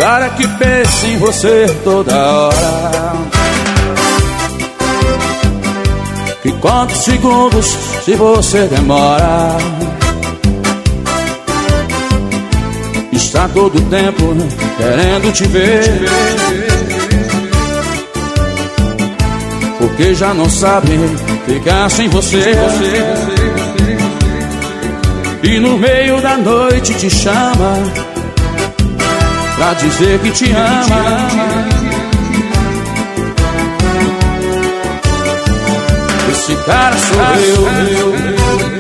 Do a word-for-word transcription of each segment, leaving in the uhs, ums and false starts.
cara que pensa em você toda hora. Que conta segundos se você demora. Está todo tempo querendo te ver, porque já não sabe ficar sem você. E no meio da noite te chama pra dizer que te ama. Esse cara sou eu.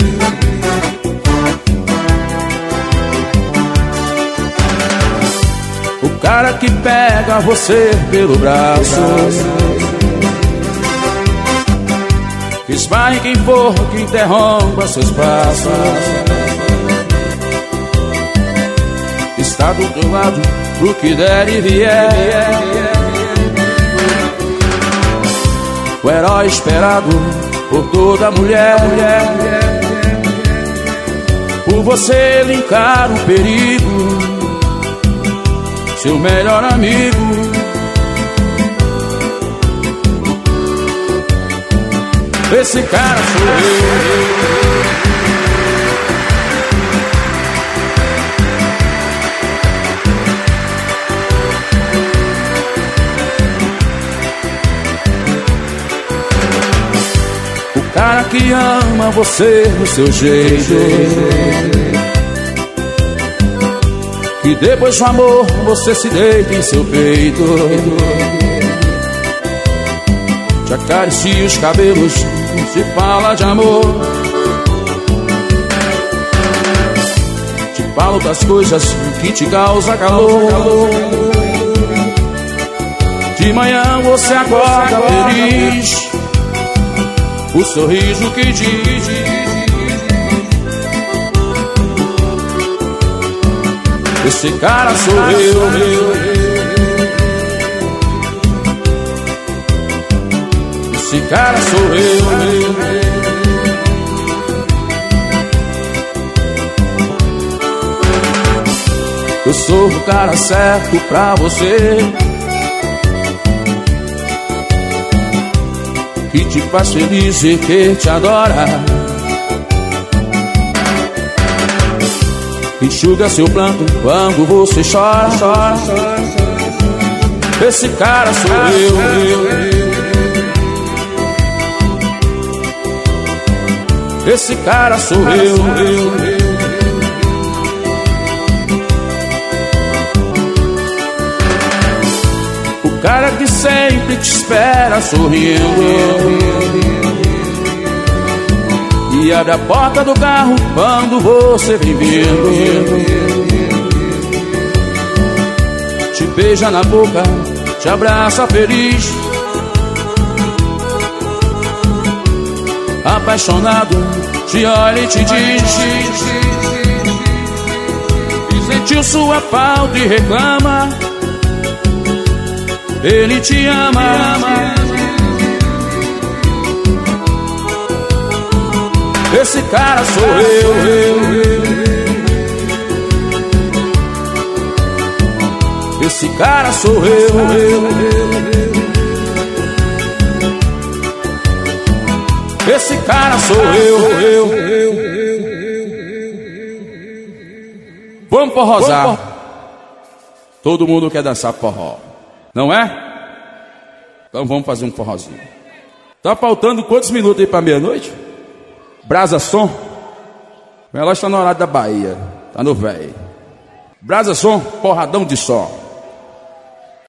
O cara que pega você pelo braço, que esbarre quem for, que interrompa seus passos. Está do teu lado pro que der e vier. O herói esperado por toda mulher. Por você ele encara o perigo, seu melhor amigo. Esse cara sou eu. O cara que ama você do seu jeito, que depois do amor você se deita em seu peito, te acaricia os cabelos, se fala de amor, te fala das coisas que te causa calor. De manhã você acorda feliz, o sorriso que diz: esse cara sou eu. Esse cara sou eu. Eu sou o cara certo pra você, que te faz feliz e que te adora, enxuga seu pranto quando você chora, chora. Esse cara sou eu. Esse cara sou eu. O cara que sempre te espera sorrindo e abre a porta do carro quando você vem vindo, te beija na boca, te abraça feliz, apaixonado, te olha e te diz que sentiu sua falta e reclama. Ele te ama. Esse cara sou eu. Esse cara sou eu. Esse cara sou eu. Vamos forrosar. Todo mundo quer dançar forró, não é? Então vamos fazer um forrozinho. Tá faltando quantos minutos aí pra meia-noite? Brasa Som. O relógio tá no horário da Bahia. Tá no velho. Brasa Som, porradão de som.